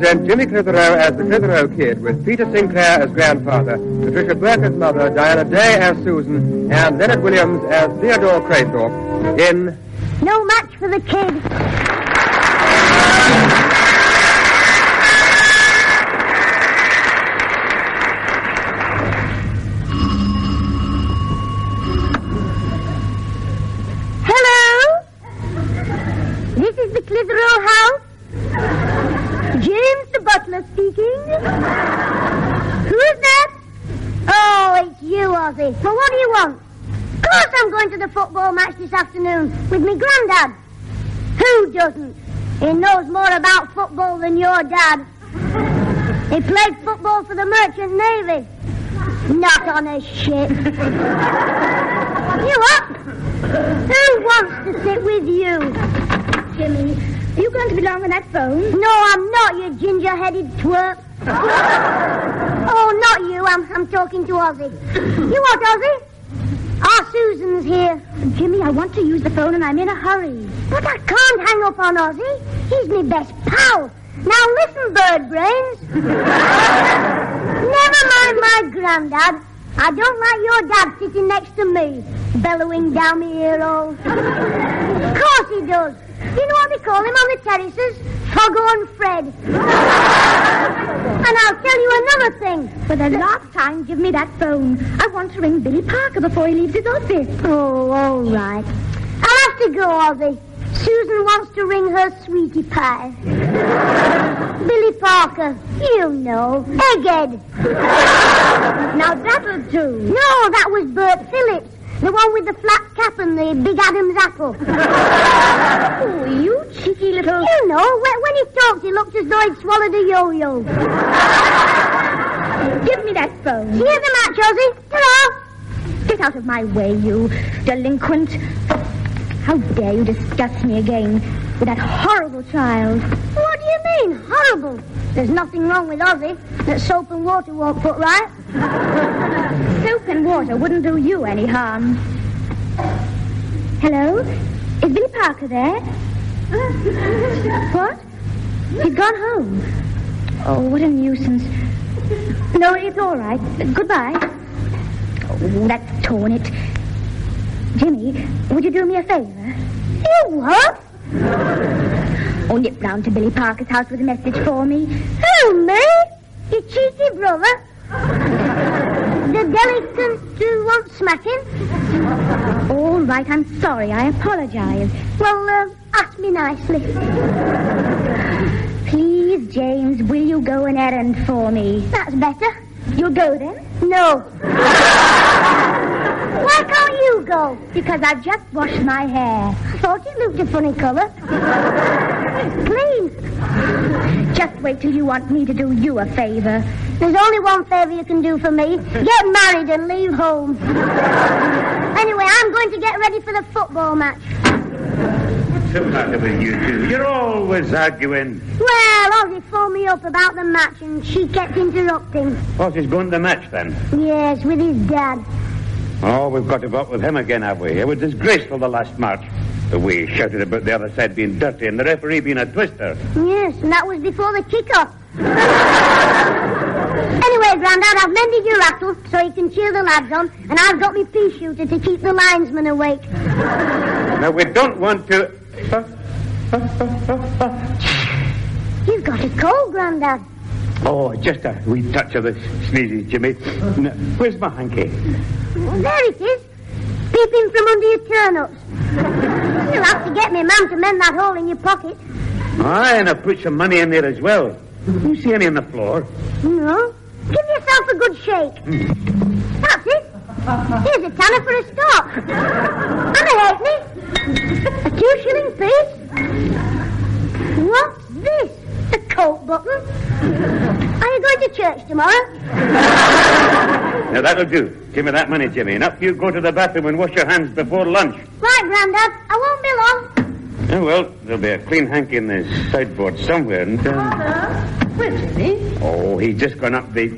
present Jimmy Clitheroe as the Clitheroe Kid, with Peter Sinclair as grandfather, Patricia Burke as mother, Diana Day as Susan, and Leonard Williams as Theodore Craythorpe in No Match for the Kid. Hello? This is the Clitheroe house? James the butler speaking. Who's that? Oh, it's you, Ozzy. Well, what do you want? Of course I'm going to the football match this afternoon with me granddad. Who doesn't? He knows more about football than your dad. He played football for the Merchant Navy. Not on a ship. You up? Who wants to sit with you? Jimmy, are you going to belong on that phone? No, I'm not, you ginger-headed twerp. Oh, not you. I'm talking to Ozzy. You what, Ozzy? Our Susan's here. Jimmy, I want to use the phone and I'm in a hurry. But I can't hang up on Ozzy. He's my best pal. Now listen, bird brains. Never mind my granddad. I don't like your dad sitting next to me, bellowing down my ear hole. Of course he does. You know what they call him on the terraces? Foghorn Fred. And I'll tell you another thing. For the last time, give me that phone. I want to ring Billy Parker before he leaves his office. Oh, all right. I'll have to go, Ozzy. Susan wants to ring her sweetie pie. Billy Parker, you know. Egghead. Now that'll do. No, that was Bert Phillips. The one with the flat cap and the big Adam's apple. Oh, you cheeky little... You know, when he talked, he looked as though he'd swallowed a yo-yo. Give me that phone. See you at the match, Ozzy. Ta-ra. Get out of my way, you delinquent. How dare you discuss me again with that horrible child? What do you mean, horrible? There's nothing wrong with Ozzy that soap and water won't put right. Soap and water wouldn't do you any harm. Hello? Is Billy Parker there? What? He's gone home. Oh, what a nuisance. No, it's all right. Goodbye. Oh, that's torn it. Jimmy, would you do me a favor? You what? Oh, nip round to Billy Parker's house with a message for me. Who, me? You cheeky brother? The delinquent who wants smacking? All right, I'm sorry. I apologize. Well, ask me nicely. Please, James, will you go an errand for me? That's better. You'll go then? No. Why can't you go? Because I've just washed my hair. I thought it looked a funny colour. Please. Just wait till you want me to do you a favor. There's only one favor you can do for me. Get married and leave home. Anyway, I'm going to get ready for the football match. What's the matter with you two? You're always arguing. Well, Ozzy phoned me up about the match and she kept interrupting. Ozzy's going to the match then? Yes, with his dad. Oh, we've got to vote with him again, have we? It was disgraceful the last match. The way he shouted about the other side being dirty and the referee being a twister. Yes, and that was before the kick-off. Anyway, Grandad, I've mended your rattle so you can cheer the lads on, and I've got my pea shooter to keep the linesmen awake. Now, we don't want to... You've got a cold, Grandad. Oh, just a wee touch of the sneezes, Jimmy. Now, where's my hanky? Well, there it is. Peeping from under your turnips. You'll have to get me, ma'am, to mend that hole in your pocket. Aye, and I put some money in there as well. You see any on the floor? No. Give yourself a good shake. That's it. Here's a tanner for a start. And a halfpenny. A 2-shilling piece. What's this? A coat button. Are you going to church tomorrow? Now, that'll do. Give me that money, Jimmy, and up you go to the bathroom and wash your hands before lunch. Right, Grandad. I won't be long. Oh, well, there'll be a clean hanky in the sideboard somewhere, and... Father? Where's Jimmy? Oh, he's just gone up the...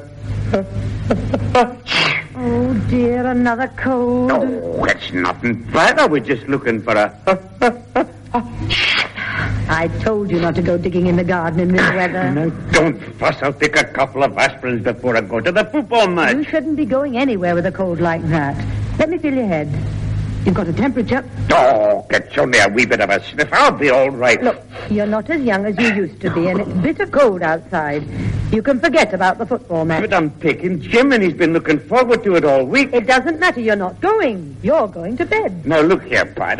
Oh, dear, another cold. Oh, it's nothing bad. I was just looking for a... I told you not to go digging in the garden in this weather. Now, don't fuss. I'll take a couple of aspirins before I go to the football match. You shouldn't be going anywhere with a cold like that. Let me feel your head. You've got a temperature. Oh, it's only a wee bit of a sniff. I'll be all right. Look, you're not as young as you used to be, and it's bitter cold outside. You can forget about the football match. But I'm taking Jim, and he's been looking forward to it all week. It doesn't matter. You're not going. You're going to bed. Now, look here, Pat.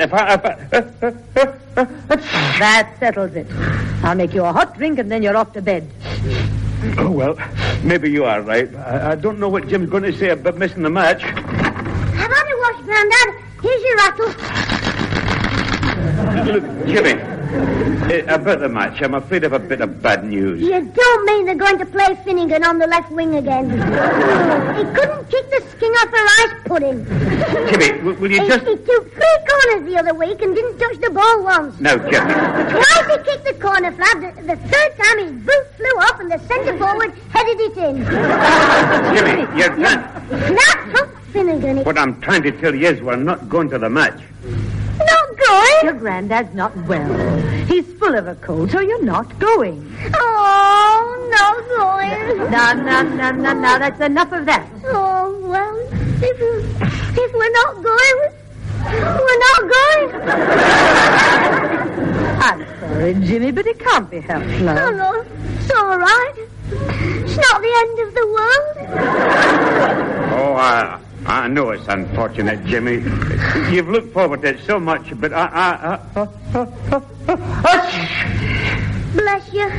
That settles it. I'll make you a hot drink, and then you're off to bed. Oh, well, maybe you are right. I don't know what Jim's going to say about missing the match. Have had a wash, Grandad. Here's your rattle. Look, Jimmy, about the match, I'm afraid of a bit of bad news. You don't mean they're going to play Finnegan on the left wing again? He couldn't kick the skin off a rice pudding. Jimmy, will you just... He took 3 corners the other week and didn't touch the ball once. No, Jimmy. Twice he kicked the corner flag. The third time his boot flew off and the centre forward headed it in. Jimmy, you're not... Not from Finnegan. What I'm trying to tell you is we're not going to the match. Not going? Your granddad's not well. He's full of a cold, so you're not going. Oh, not going. No. That's enough of that. Oh, well, if we're not going, we're not going. I'm sorry, Jimmy, but it can't be helped, love. No, it's all right. It's not the end of the world. Oh, I know it's unfortunate, Jimmy. You've looked forward to it so much, but Bless you.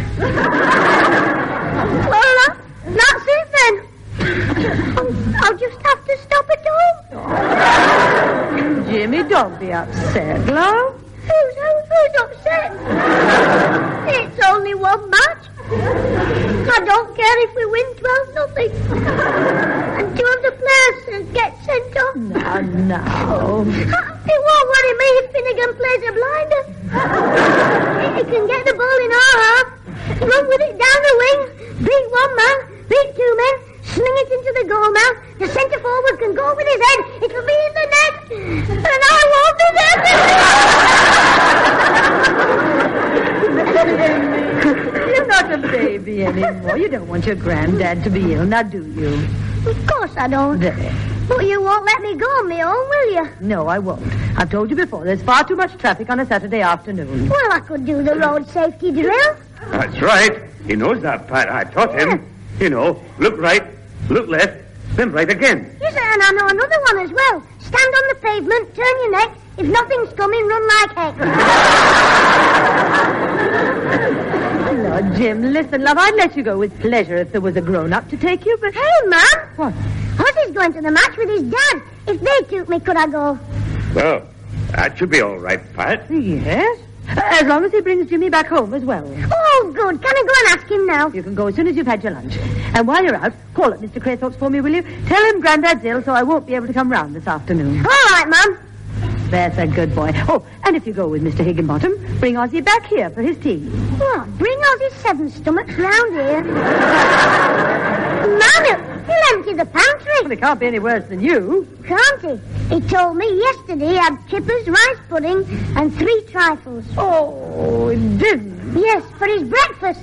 Well, that's it then. I'll just have to stop at home. Jimmy, don't be upset, love. Who's upset? It's only one match. I don't care if we win 12-0. And 2 of the players get sent off. No. It won't worry me if Finnegan plays a blinder. He can get the ball in our half, run with it down the wing, beat 1 man, beat 2 men, sling it into the goal mouth. The centre forward can go with his head. It'll be in the net. And I won't be there. You're not a baby anymore. You don't want your granddad to be ill, now do you? Of course I don't. There. But you won't let me go on my own, will you? No, I won't. I've told you before, there's far too much traffic on a Saturday afternoon. Well, I could do the road safety drill. That's right. He knows that, Pat. I taught him. You know, look right, look left, then right again. Yes, and I know another one as well. Stand on the pavement, turn your neck. If nothing's coming, run like heck. No, Jim, listen, love, I'd let you go with pleasure if there was a grown-up to take you, but... Hey, Mum. What? Ozzy's going to the match with his dad. If they took me, could I go? Well, that should be all right, Pat. Yes? As long as he brings Jimmy back home as well. Oh, good. Can I go and ask him now? You can go as soon as you've had your lunch. And while you're out, call up Mr. Craythorpe's for me, will you? Tell him Grandad's ill, so I won't be able to come round this afternoon. All right, Mum. That's a good boy. Oh, and if you go with Mr. Higginbottom, bring Ozzy back here for his tea. What? Bring Ozzy's 7 stomachs round here? Mum, he'll empty the pantry. Well, it can't be any worse than you. Can't he? He told me yesterday he had kippers, rice pudding, and 3 trifles. Oh, he didn't. Yes, for his breakfast.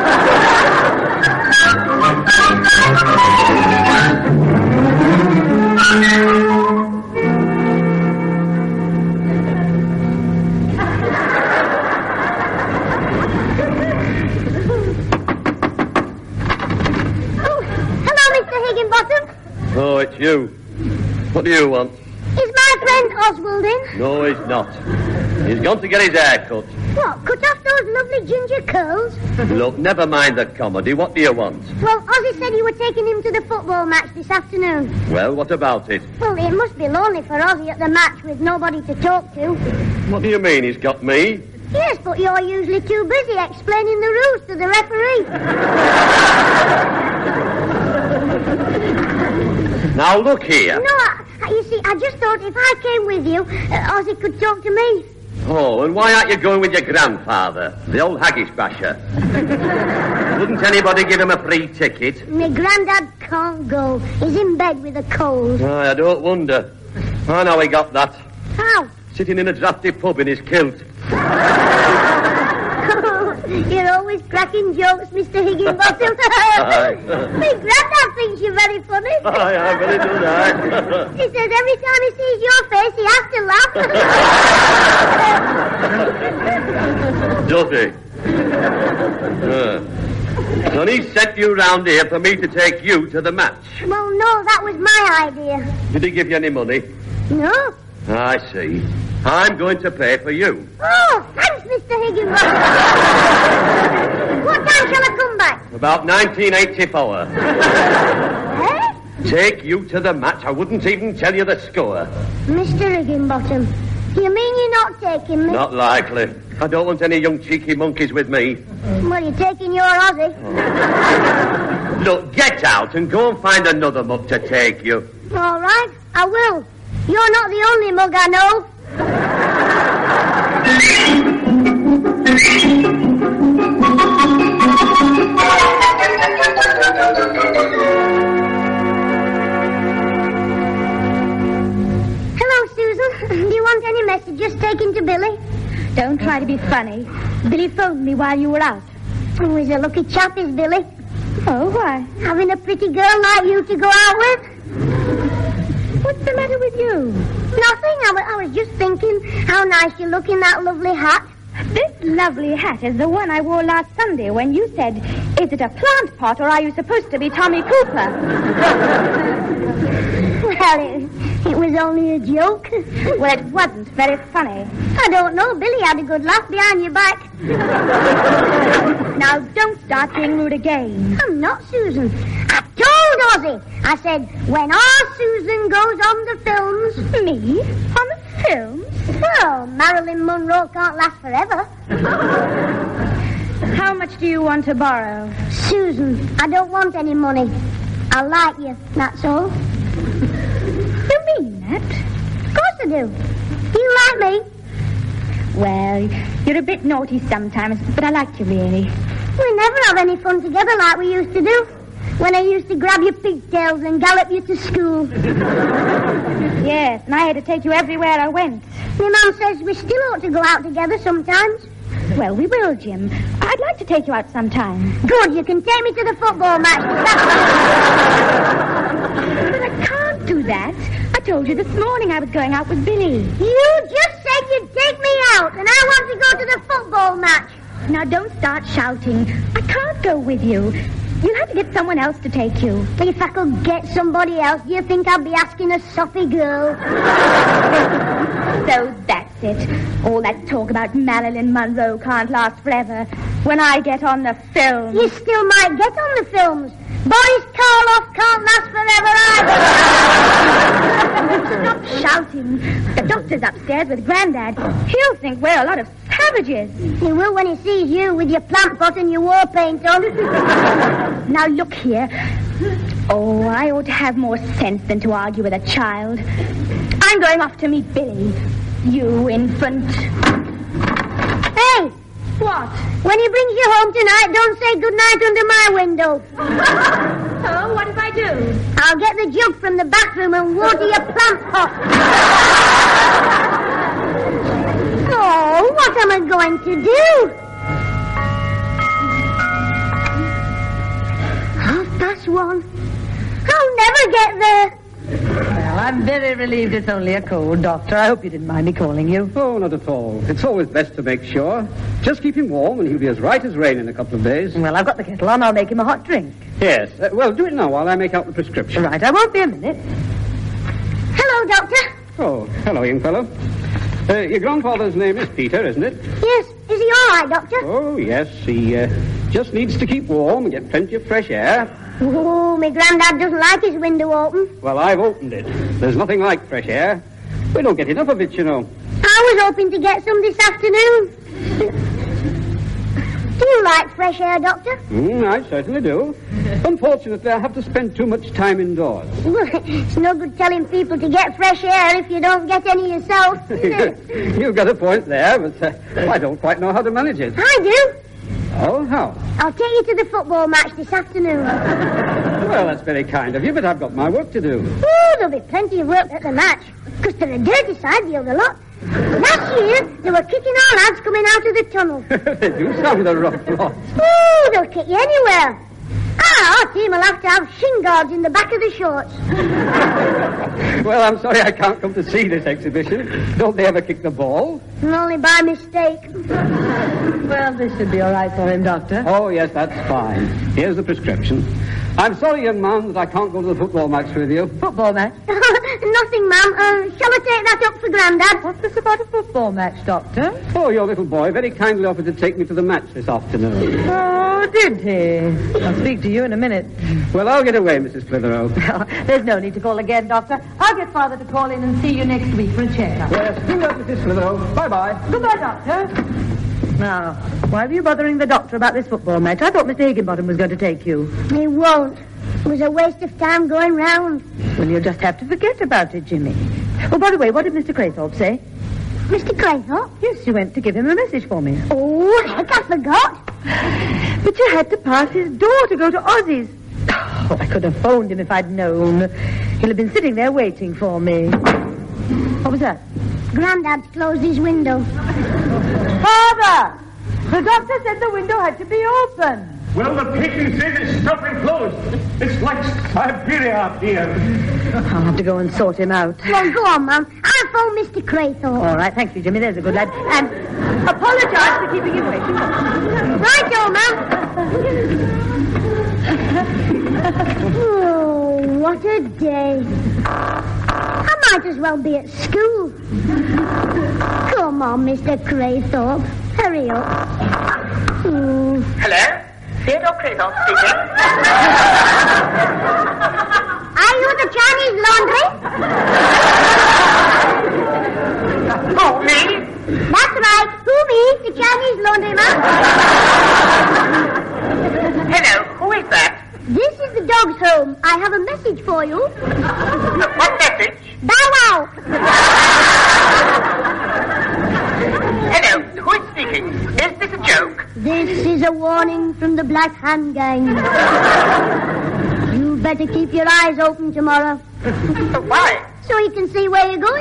Oh, it's you. What do you want? Is my friend Oswald in? No, he's not. He's gone to get his hair cut. What, cut off those lovely ginger curls? Look, never mind the comedy. What do you want? Well, Ozzy said you were taking him to the football match this afternoon. Well, what about it? Well, it must be lonely for Ozzy at the match with nobody to talk to. What do you mean he's got me? Yes, but you're usually too busy explaining the rules to the referee. Now, look here. No, you see, I just thought if I came with you, Ozzy could talk to me. Oh, and why aren't you going with your grandfather, the old haggis basher? Wouldn't anybody give him a free ticket? My granddad can't go. He's in bed with a cold. I don't wonder. I know he got that. How? Sitting in a drafty pub in his kilt. You're always cracking jokes, Mr. Higginbottom. My granddad thinks you're very funny. I really do that. He says every time he sees your face, he has to laugh. Does he? So he sent you round here for me to take you to the match. Well, no, that was my idea. Did he give you any money? No? I see. I'm going to pay for you. Oh, thanks, Mr. Higginbottom. What time shall I come back? About 1984. Eh? Take you to the match. I wouldn't even tell you the score. Mr. Higginbottom, you mean you're not taking me? Not likely. I don't want any young cheeky monkeys with me. Well, you're taking your Aussie. Look, get out and go and find another mug to take you. All right, I will. You're not the only mug I know. Hello, Susan. Do you want any messages taken to Billy? Don't try to be funny. Billy phoned me while you were out. Oh, he's a lucky chap, is Billy. Oh, why? Having a pretty girl like you to go out with. What's the matter with you? Nothing. I was just thinking how nice you look in that lovely hat. This lovely hat is the one I wore last Sunday when you said, is it a plant pot or are you supposed to be Tommy Cooper? Well, it was only a joke. Well, it wasn't very funny. I don't know. Billy had a good laugh behind your back. Now, don't start being rude again. I'm not, Susan. I told Ozzy. I said, when our Susan goes on the films... Me? On the films? Well, Marilyn Monroe can't last forever. How much do you want to borrow? Susan, I don't want any money. I like you, that's all. You mean that? Of course I do. Do you like me? Well, you're a bit naughty sometimes, but I like you really. We never have any fun together like we used to do. When I used to grab your pigtails and gallop you to school. Yes, and I had to take you everywhere I went. My mum says we still ought to go out together sometimes. Well, we will, Jim. I'd like to take you out sometime. Good, you can take me to the football match. But I can't do that. I told you this morning I was going out with Billy. You just said you'd take me out, and I want to go to the football match. Now, don't start shouting. I can't go with you. You'll have to get someone else to take you. If I could get somebody else, do you think I'd be asking a soppy girl? So that's it. All that talk about Marilyn Monroe can't last forever. When I get on the film... You still might get on the films. Boris Karloff can't last forever either. Stop shouting. The doctor's upstairs with Grandad. He'll think we're a lot of savages. He will when he sees you with your plant pot and your war paint on. Now look here. Oh, I ought to have more sense than to argue with a child. I'm going off to meet Billy. You infant. Hey! What? When he brings you home tonight, don't say goodnight under my window. So, what if I do? I'll get the jug from the bathroom and water your plant pot. Oh, what am I going to do? 1:30. I'll never get there. Well, I'm very relieved it's only a cold, Doctor. I hope you didn't mind me calling you. Oh, not at all. It's always best to make sure. Just keep him warm and he'll be as right as rain in a couple of days. Well, I've got the kettle on. I'll make him a hot drink. Yes. Well, do it now while I make out the prescription. Right, I won't be a minute. Hello, Doctor. Oh, hello, young fellow. Your grandfather's name is Peter, isn't it? Yes. Is he all right, Doctor? Oh, yes. He just needs to keep warm and get plenty of fresh air. Oh, my granddad doesn't like his window open. Well, I've opened it. There's nothing like fresh air. We don't get enough of it, you know. I was hoping to get some this afternoon. Do you like fresh air, Doctor? I certainly do. Unfortunately, I have to spend too much time indoors. Well, it's no good telling people to get fresh air if you don't get any yourself. You've got a point there, but I don't quite know how to manage it. I do. Oh, how? I'll take you to the football match this afternoon. Well, that's very kind of you, but I've got my work to do. Oh, there'll be plenty of work at the match. Because to the dirty side, the other lot, Last year, they were kicking our lads coming out of the tunnel. They do sound a rough lot. Ooh, they'll kick you anywhere. Our team will have to have shin guards in the back of the shorts. Well, I'm sorry I can't come to see this exhibition. Don't they ever kick the ball? Only by mistake. Well, this should be all right for him, Doctor. Oh, yes, that's fine. Here's the prescription. I'm sorry, young man, that I can't go to the football match with you. Football match? Nothing, ma'am. Shall I take that up for Grandad? What's this about a football match, Doctor? Oh, your little boy very kindly offered to take me to the match this afternoon. Oh, did he? I'll speak to you in a minute. Well, I'll get away, Mrs. Clitheroe. There's no need to call again, Doctor. I'll get Father to call in and see you next week for a checkup. Yes, do that, Mrs. Clitheroe. Bye-bye. Goodbye, Doctor. Now, why were you bothering the doctor about this football match? I thought Mr. Higginbottom was going to take you. He won't. It was a waste of time going round. Well, you'll just have to forget about it, Jimmy. Oh, by the way, what did Mr. Craythorpe say? Mr. Craythorpe? Yes, you went to give him a message for me. Oh, heck, I forgot. But you had to pass his door to go to Ozzy's. Oh, I could have phoned him if I'd known. He'll have been sitting there waiting for me. What was that? Grandad's closed his window. Father! The doctor said the window had to be open. Well, the patron said it's stuck and closed. It's like Siberia out here. I'll have to go and sort him out. Well, go on, Mum. I'll phone Mr. Craythorpe. All right, thank you, Jimmy. There's a good lad. And apologise for keeping him waiting. Right, Mum. Oh, what a day. I might as well be at school. Come on, Mr. Craythorpe. Hurry up. Hello? Theodore Craythorpe speaking. Are you the Chinese laundry? Oh, me? That's right. Who me? The Chinese laundry man. Hello, who is that? This is the dog's home. I have a message for you. What message? Bow wow. Hello, who is speaking? Is this a joke? This is a warning from the Black Hand Gang. You better keep your eyes open tomorrow. Why? So you can see where you're going.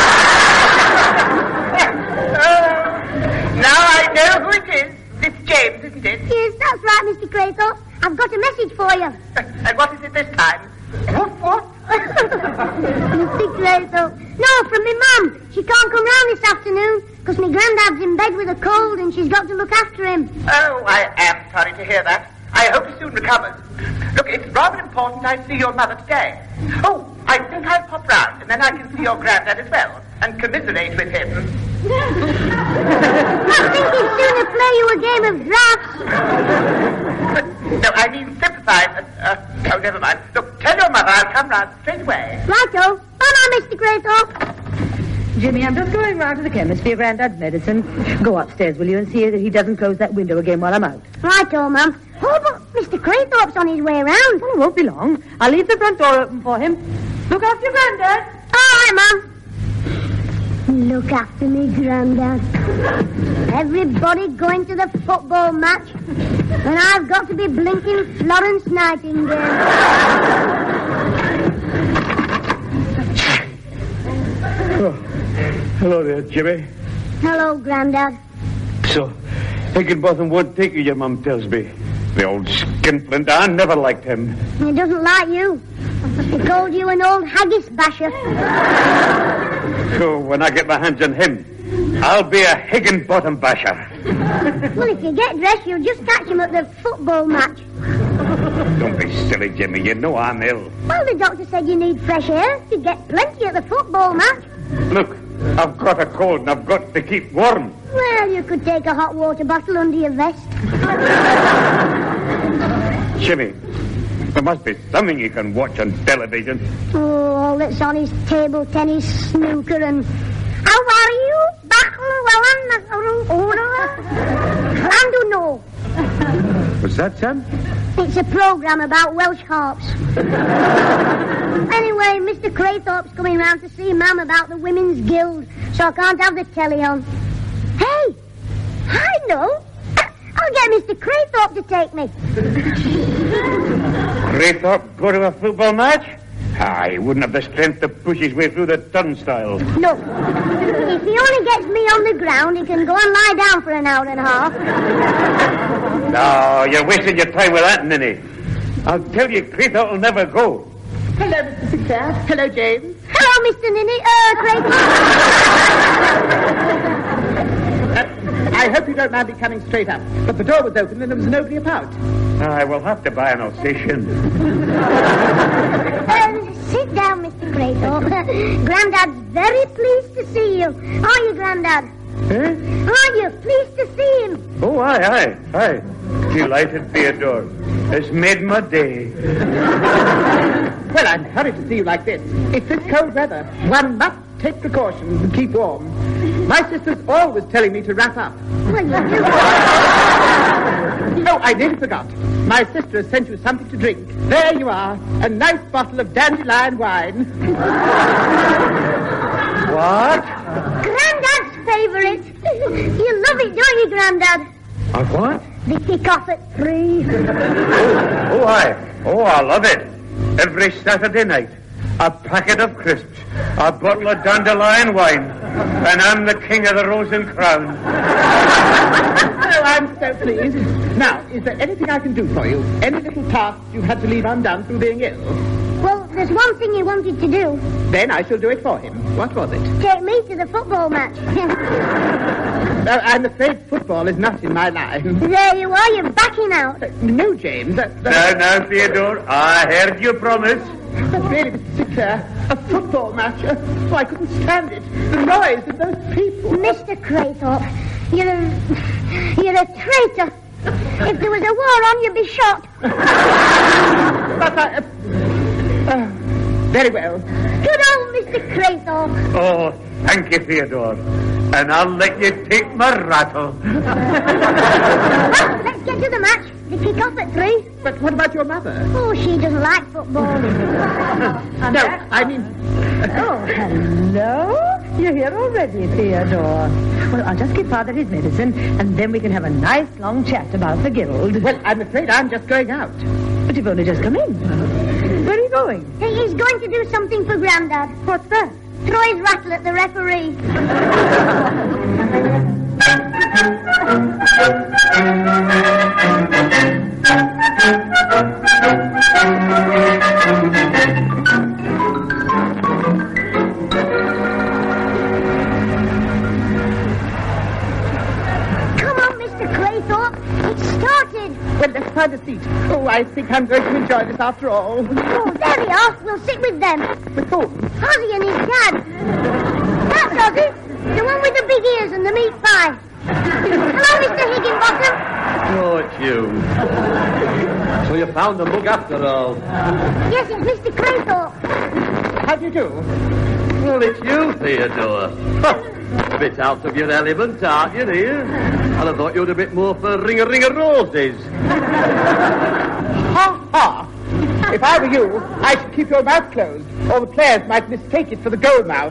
Now I know who it is. It's James, isn't it? Yes, that's right, Mr. Craythorpe. I've got a message for you. And what is it this time? What? Mr. Craythorpe. No, from my mum. She can't come round this afternoon because my granddad's in bed with a cold and she's got to look after him. Oh, I am sorry to hear that. I hope he soon recovers. Look, it's rather important I see your mother today. Oh, I think I'll pop round and then I can see your granddad as well and commiserate with him. I think he'd sooner play you a game of drafts. No, I mean sympathize. Oh, never mind. Look, tell your mother I'll come round straight away. Righto. Bye-bye, Mr. Craythorpe. Jimmy, I'm just going round to the chemist for your granddad's medicine. Go upstairs, will you, and see that he doesn't close that window again while I'm out. Righto, Mum. Oh, but Mr. Craythorpe's on his way round. Well, it won't be long. I'll leave the front door open for him. Look after your granddad. All right, Mum. Look after me, Grandad. Everybody going to the football match, and I've got to be blinking Florence Nightingale. Oh, hello there, Jimmy. Hello, Grandad. So, Higginbotham won't take you, your mum tells me. The old skinflint, I never liked him. He doesn't like you. He called you an old haggis basher. So, when I get my hands on him, I'll be a Higginbottom basher. Well, if you get dressed, you'll just catch him at the football match. Don't be silly, Jimmy. You know I'm ill. Well, the doctor said you need fresh air. You get plenty at the football match. Look, I've got a cold and I've got to keep warm. Well, you could take a hot water bottle under your vest. Jimmy, there must be something you can watch on television. Oh, all that's on is table tennis, snooker, and... How are you? I don't know. What's that, Sam? It's a program about Welsh harps. Anyway, Mr. Craythorpe's coming round to see Mum about the Women's Guild, so I can't have the telly on. Hey, I know. I'll get Mr. Craythorpe to take me. Craythorpe go to a football match? He wouldn't have the strength to push his way through the turnstile. No. If he only gets me on the ground, he can go and lie down for an hour and a half. No, you're wasting your time with that, Ninny. I'll tell you, Craythorpe will never go. Hello, Mr. Sinclair. Hello, James. Hello, Mr. Ninny. I hope you don't mind me coming straight up, but the door was open and there was nobody about. I will have to buy an Alsatian. Sit down, Mr. Craythorpe. Grandad's very pleased to see you. Are you, Grandad? Eh? Are you pleased to see him? Oh, aye. Delighted, Theodore. It's made my day. Well, I'm sorry to see you like this. It's this cold weather. One must take precautions and keep warm. My sister's always telling me to wrap up. Well, you do. Oh, I nearly forgot. My sister has sent you something to drink. There you are. A nice bottle of dandelion wine. What? Granddad's favourite. You love it, don't you, Grandad? What? The kick off at 3. Oh, I love it. Every Saturday night, a packet of crisps, a bottle of dandelion wine, and I'm the king of the rose and crown. Oh, I'm so pleased. Now, is there anything I can do for you? Any little tasks you had to leave undone through being ill? Well, there's one thing he wanted to do. Then I shall do it for him. What was it? Take me to the football match. I'm afraid football is not in my line. There you are, you're backing out. No, James. Now, Theodore, I heard you promise. But really, Mr. Sinclair, a football match. Oh, I couldn't stand it. The noise of those people. Mr. Craythorpe, you're a traitor. If there was a war on, you'd be shot. But I... very well. Good old Mr. Craythorpe. Oh, thank you, Theodore. And I'll let you take my rattle. Well, let's get to the match. They kick off at 3. But what about your mother? Oh, she doesn't like football. No, I mean... Oh, hello. You're here already, Theodore. Well, I'll just give Father his medicine, and then we can have a nice long chat about the guild. Well, I'm afraid I'm just going out. But you've only just come in. Where are you going? He's going to do something for Grandad. What's that? Throw his rattle at the referee. Come on, Mr. Craythorpe. It's started. Well, let's find a seat. Oh, I think I'm going to enjoy this after all. Oh, there we are. We'll sit with them. With whom? Ozzy and his dad. That's Ozzy. The one with the big ears and the meat pie. Hello, Mr. Higginbottom. Oh, it's you. So you found the book after all. Yes, it's Mr. Craythorpe. How do you do? Well, it's you, Theodore. Bit out of your element, aren't you, dear? And I thought you were a bit more for ring of roses. Ha, ha. If I were you, I should keep your mouth closed, or the players might mistake it for the goal mouth.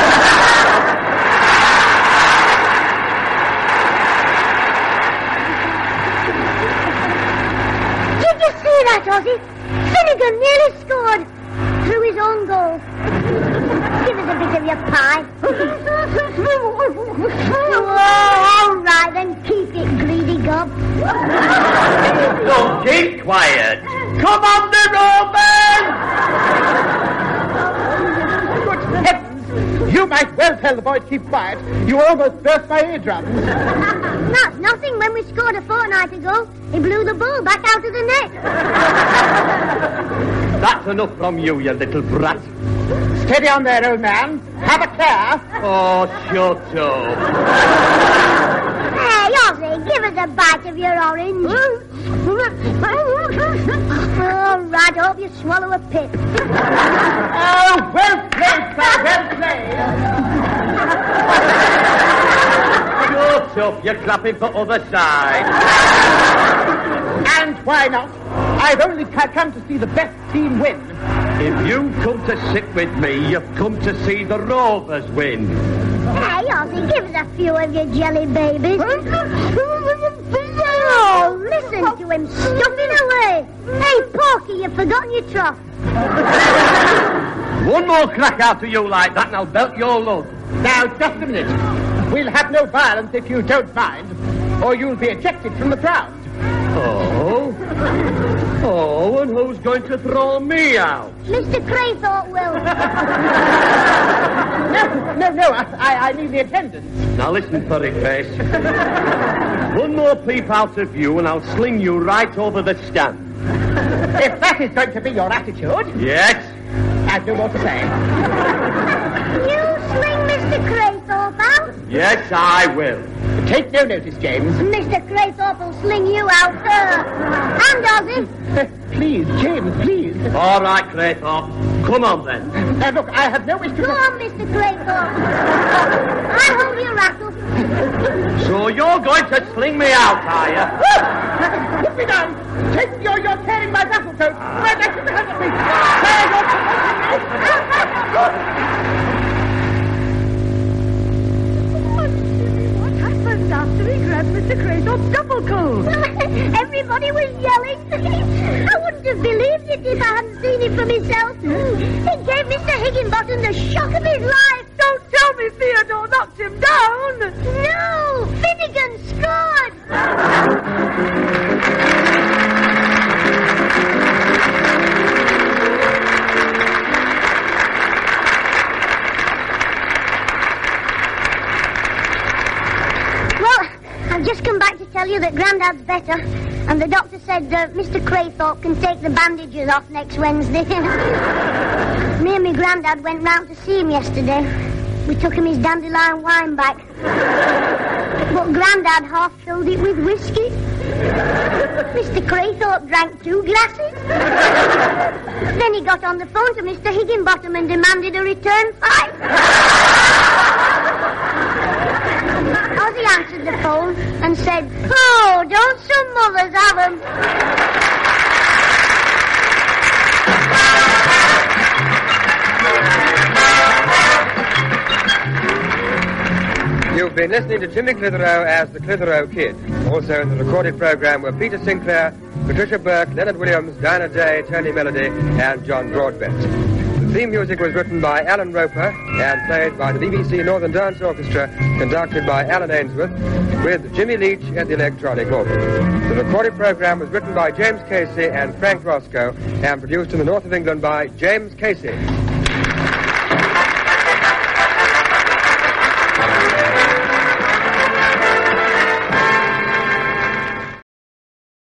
Did you see that, Ozzy? Finnegan nearly scored through his own goal. Give us a bit of your pie. Oh, all right, then keep it, greedy gob. Don't keep quiet. Come on, the Romans! Good heavens! You might well tell the boy to keep quiet. You almost burst my eardrums. That's nothing. When we scored a fortnight ago, he blew the ball back out of the net. That's enough from you, you little brat. Steady on there, old man. Have a care. Oh, shut up. Hey, Ozzy, give us a bite of your orange. All right, I hope you swallow a pip. Oh, well played, sir, well played. Shut up, you're clapping for other side. And why not? I've only come to see the best team win. If you come to sit with me, you've come to see the Rovers win. Hey, Ozzy, give us a few of your jelly babies. Oh, listen to him stuffing away. Hey, Porky, you've forgotten your trough. One more crack out of you like that and I'll belt your lug. Now, just a minute. We'll have no violence if you don't mind, or you'll be ejected from the ground. Oh? Oh, and who's going to throw me out? Mr. Craythorpe will. No, I need the attendants. Now listen, furry face. One more peep out of you and I'll sling you right over the stand. If that is going to be your attitude... Yes? I've no more to say. You sling Mr. Craythorpe out? Yes, I will. Take no notice, James. Mr. Craythorpe will sling you out, sir. And Ozzy. Please, James, please. All right, Craythorpe. Come on, then. Look, I have no wish to... Go on, Mr. Craythorpe. I hold your rattle. So you're going to sling me out, are you? Put me down. You're tearing my battle coat. Right next to the hand of me. What happened after he grabbed Mr. Craythorpe's double coat? Everybody was yelling. I wouldn't have believed it if I hadn't seen it for myself. It gave Mr. Higginbottom the shock of his life. Don't tell me Theodore knocked him down. No, Finnegan scored. I've just come back to tell you that Grandad's better, and the doctor said Mr. Craythorpe can take the bandages off next Wednesday. Me and my Grandad went round to see him yesterday. We took him his dandelion wine back. But Grandad half filled it with whiskey. Mr. Craythorpe drank 2 glasses. Then he got on the phone to Mr. Higginbottom and demanded a return fight. Ozzy answered the phone and said, "Oh, don't some mothers have them?" You've been listening to Jimmy Clitheroe as the Clitheroe Kid. Also in the recorded program were Peter Sinclair, Patricia Burke, Leonard Williams, Diana Day, Tony Melody, and John Broadbent. The theme music was written by Alan Roper and played by the BBC Northern Dance Orchestra, conducted by Alan Ainsworth, with Jimmy Leach at the electronic organ. The recorded program was written by James Casey and Frank Roscoe and produced in the north of England by James Casey.